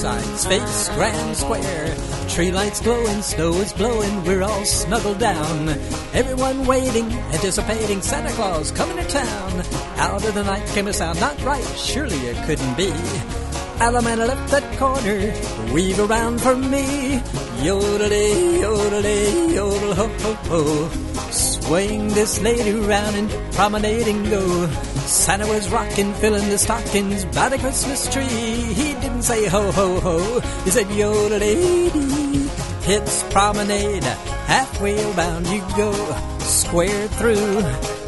Sides face grand square, tree lights glowing, snow is blowing, we're all snuggled down. Everyone waiting, anticipating Santa Claus coming to town. Out of the night came a sound not right, surely it couldn't be. Alamana left that corner, weave around for me. Yodel-ay, yodel-ay, yodel ho ho ho. Swing this lady round and promenading go. Santa was rocking, filling the stockings by the Christmas tree. He didn't say ho ho ho, he said yodel-ay. It's promenade, halfway around you go, square through.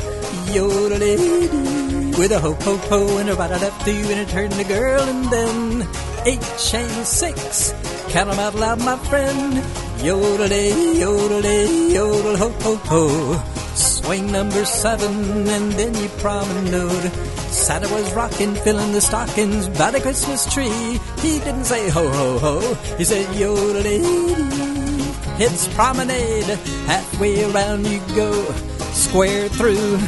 Yodel-ay. With a ho-ho-ho and a ra-da-da-doo and a turn the girl and then 8 chains 6. Count 'em out loud, my friend. Yodel-ay, yodel-ay, yodel ho-ho-ho. Swing number 7 and then you promenade. Santa was rocking, filling the stockings by the Christmas tree. He didn't say ho-ho-ho, he said yodel-ay. It's promenade, halfway around you go, square through.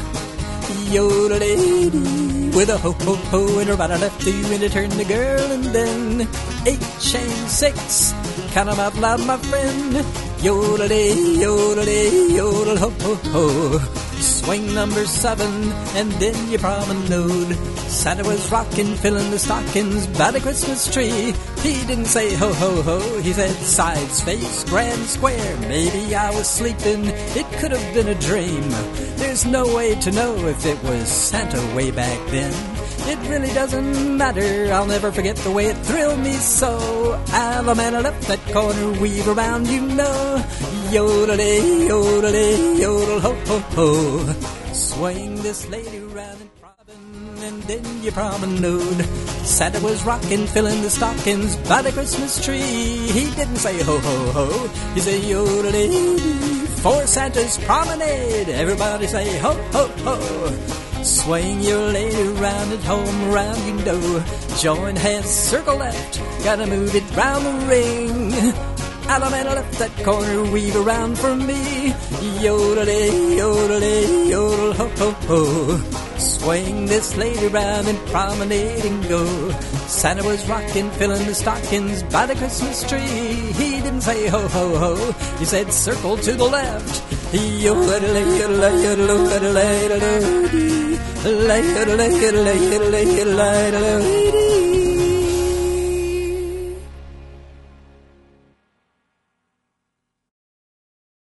Yodel-ay, with a ho-ho-ho and a ra-da-da-doo and a turn the girl and then 8 chains 6. Count 'em out loud, my friend. Yodel-ay, yodel-ay, yodel ho-ho-ho. Swing number 7 and then you promenade. Santa was rocking, filling the stockings by the Christmas tree. He didn't say ho-ho-ho, he said sides face grand square. Maybe I was sleeping, it could have been a dream. There's no way to know if it was Santa way back then. It really doesn't matter, I'll never forget the way it thrilled me so. Alamana left that corner, weave around you know. Yodel-ay, yodel-ay, yodel ho-ho-ho. Swing this lady round and then you promenade. Santa was rocking, filling the stockings by the Christmas tree. He didn't say ho-ho-ho, he said yodel-ay. For Santa's promenade, everybody say ho-ho-ho. Swing your lady round at home, round you know. Join hands, circle left, gotta move it round the ring. Alamana left that corner, weave around for me. Yodel-ay, yodel-ay, yodel ho-ho-ho. Swing this lady round and promenade and go. Santa was rocking, filling the stockings by the Christmas tree. He didn't say ho-ho-ho, he said circle to the left. Yodel-ay, yodel-ay, yodel-ay, yodel-ay, yodel-ay, yodel-ay, yodel-ay, yodel-ay, yodel-ay, yodel-ay, yodel-ay.